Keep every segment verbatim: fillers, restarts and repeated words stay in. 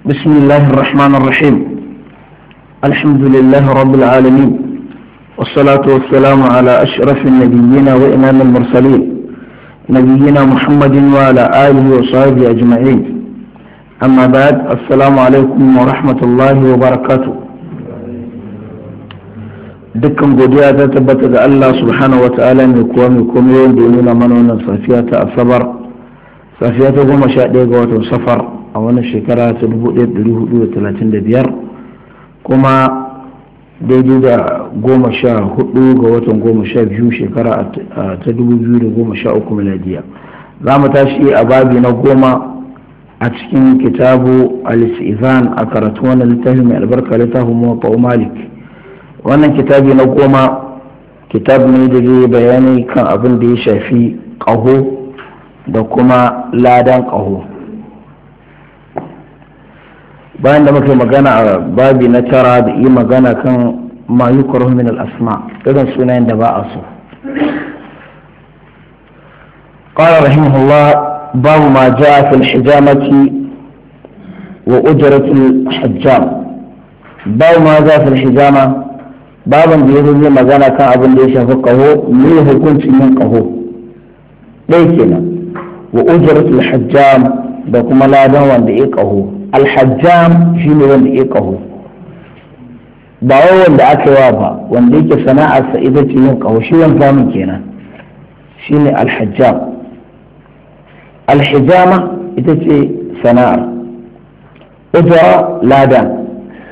بسم الله الرحمن الرحيم. الحمد لله رب العالمين، والصلاة والسلام على أشرف النبيين وإمام المرسلين نبينا محمد وعلى آله وصحبه أجمعين. أما بعد، السلام عليكم ورحمة الله وبركاته. dukkan godiya ta tabbata ga Allah subhanahu wa ta'ala mai kuwa mai komai wanda ya nuna mana wannan safiya ta asabar, safiya ta goma sha ɗaya ga watan safar a wannan shekara ta dubu ɗaya ɗari hudu da talatin da biyar, kuma daidai da goma sha hudu ga watan goma sha biyu shekara ta dubu biyu da goma sha uku miladiya. Za mu tashi a babi na goma a cikin kitabu al-istizan a karatu wannan littafin mai albarka littafin muwatta malik. Wannan kitabi na goma kitab ne da zai bayani kan abin da ya shafi ƙaho da kuma ladan ƙaho. Bayan da muka magana a babi na tara da yi magana kan ma yukrahu min al-asma, irin sunayen da ba a so. qala rahimahullah babu ma jaa fi al-hijamati wa ujrat al-hajjam. babu ma jaa fi al-hijama, baban da ya zai magana kan abin da ya shafi ƙaho, ne hukuncin yin ƙaho ɗaya kenan, wa ujratul hajjam da kuma ladan wanda ya ƙaho. alhajjam shi ne wanda ya ƙaho, ba wai wanda aka yi wa ba, wanda yake sana'arsa ita ce yin ƙaho, shi yan famin kenan shi ne alhajjam. alhijama ita ce sana'ar, ujra ladan.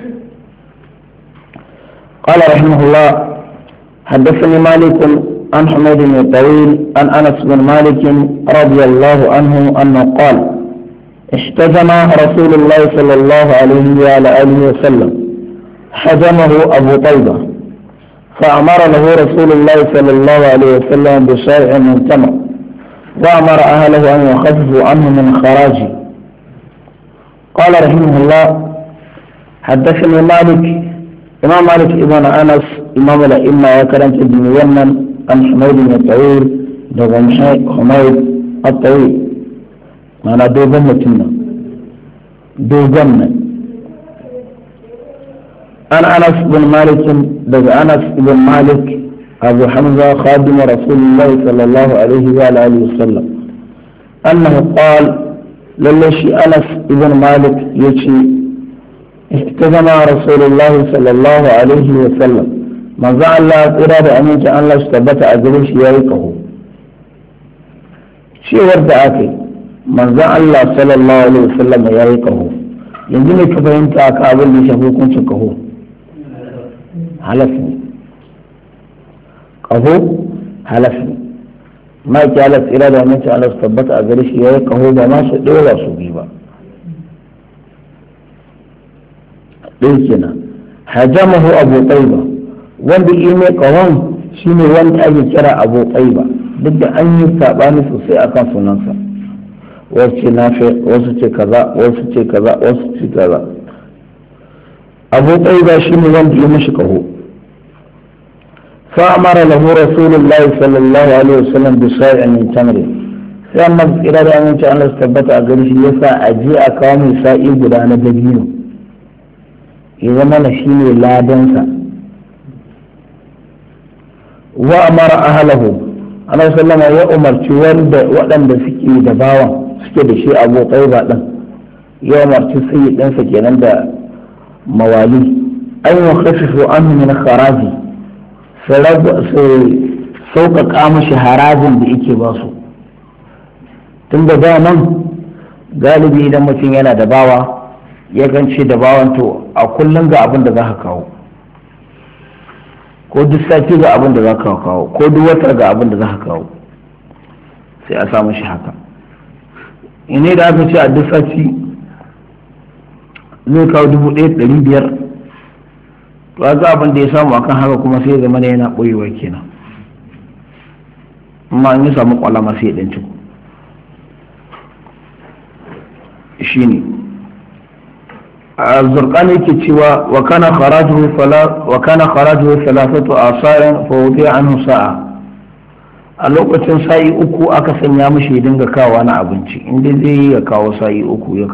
قال رحمه الله حدثني مالك عن حميد بن طويل عن انس بن مالك رضي الله عنه انه قال احتجم رسول الله صلى الله عليه وعلى اله وسلم، حجمه ابو طيبه فامر له رسول الله صلى الله عليه وسلم بشيء من تمر، وامر اهله ان يخففوا عنه من خراجه. قال رحمه الله حدثني مالك، إمام مالك ابن أنس إمام الأئمة وكرمت بن يمن عن حميد بن الطويل دغم حميد الطويل، أنا دوغم متنا دوغم أنا أنس بن مالك دغ أنس بن مالك أبو حمزة خادم رسول الله صلى الله عليه وآله وسلم أنه قال للشي أنس بن مالك يشي احتجم رسول الله صلى الله عليه وسلم، ما زال الله إرادة أن يجعل الله اشتبت أجريش يريقه شيء ورد آكي ما زال الله صلى الله عليه وسلم يريقه. ينزل كفهمت أكابل لشفوكم شكه حلفني قهو حلفني ما جعلت إرادة أن يجعل الله اشتبت أجريش يريقه بما شئ صبيبا ɗin kenan. hajamahu abu taiba, wanda yi mai ƙahon shi ne wanda ake kira abu taiba, duk da an yi saɓani sosai a kan sunansa, wasu ce nafe, wasu ce kaza, wasu ce kaza, wasu ce kaza. abu taiba shi ne wanda yi mashi ƙaho. fa'amara lahu rasulullahi sallallahu alaihi wasallam bi sa'in min tamri, sai annabi tsira da aminci Allah su tabbata a gari shi yasa a je a kawo mai sa'i guda na dabino, ya zama na shi ne ladansa. wa amara ahalahu, ana sallama ya umarci wanda waɗanda suke da bawan suke da shi abu tsaiba ɗin, ya umarci sai ɗansa kenan da mawali an yi khashifu an min haraji, su sauƙaƙa mashi harajin da yake ba su. tun da nan galibi idan mutum yana da bawa yakan ce da bawan to a kullum ga abin da za ka kawo, ko duk sati ga abin da za ka kawo, ko duk wata ga abin da za ka kawo, sai a samu shi haka. ine da aka ce a duk sati zai kawo dubu ɗaya ɗari biyar, to a ga abin da ya samu akan haka kuma sai zama ne yana ɓoyewa kenan, amma an yi samu kwalama sai ya ɗan ciko shi ne. الزرقاني كتشوا وكان خراجه فلا وكان خراجه ثلاثة آثار فوضع عنه ساعة. a lokacin sa'i uku aka sanya mashi dinga kawo na abinci, inda zai yi ya kawo sa'i uku ya